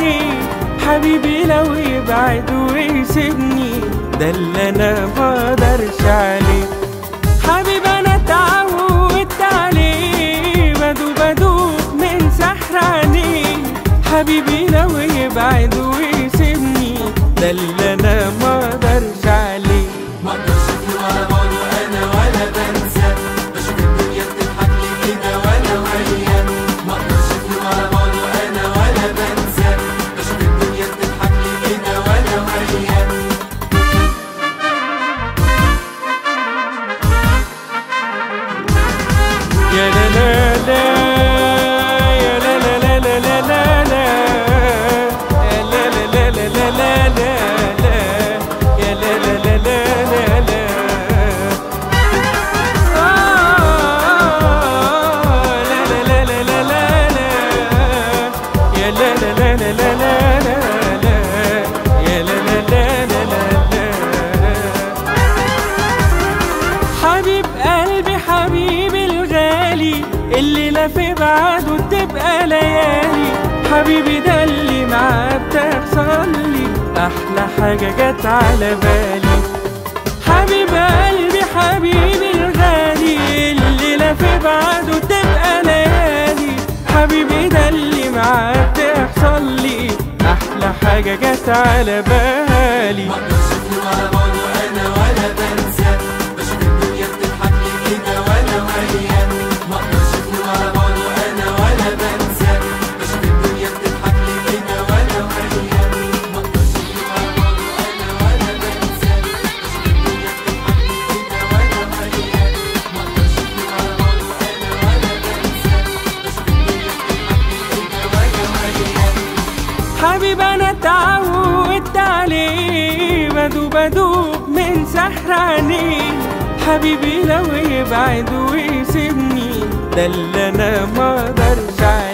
عينيه. حبيبي لو يبعد ويسيبني ده اللي انا مقدرش عليه. حبيبي انا اتعودت عليه، بدوب من سحر عينيه. حبيبي لو يبعد ويسيبني ده اللي انا مقدرش عليه. مقدرش اطير ورا بعضه انا ولا بنسى، بشوف الدنيا بتضحك لي كده وانا وياه. مقدرش اطير ورا بعضه انا ولا بنسى، بشوف الدنيا بتضحك لي كده وانا وياه. يا لا لا لا يا لا لا لا لا لا لا لا يا لا لا لا لا لا لا يا لا لا لا لا لا لا لا لا لا لا يا لا لا لا لا لا لا يا لا لا لا لا لا. حبيب قلبي حبيبي الغالي، الليلة في بعده تبقى ليالي. حبيبي ده اللي معاه بتحصل لي أحلى حاجة جت على بالي. حبيب قلبي حبيبي الغالي، الليلة في بعده تبقى ليالي. حبيبي ده اللي معاه بتحصل لي أحلى حاجة جت على بالي. مقدرش اطير ورا بعضه انا ولا بنسى، بشوف الدنيا بتضحك لي كده وانا وياه. مقدرش اطير ورا بعضه انا ولا بنسى، بشوف الدنيا بتضحك لي كده وانا وياه. مقدرش اطير ورا بعضه انا ولا بنسى، بشوف الدنيا بتضحك لي كده وانا وياه. مقدرش اطير ورا بعضه انا ولا بنسى، بشوف الدنيا بتضحك لي كده وانا وياه. حبيب انا اتعودت عليه، بدوب من سحر عينيه. حبيبي لو يبعد ويسيبني ده اللي انا مقدرش عليه.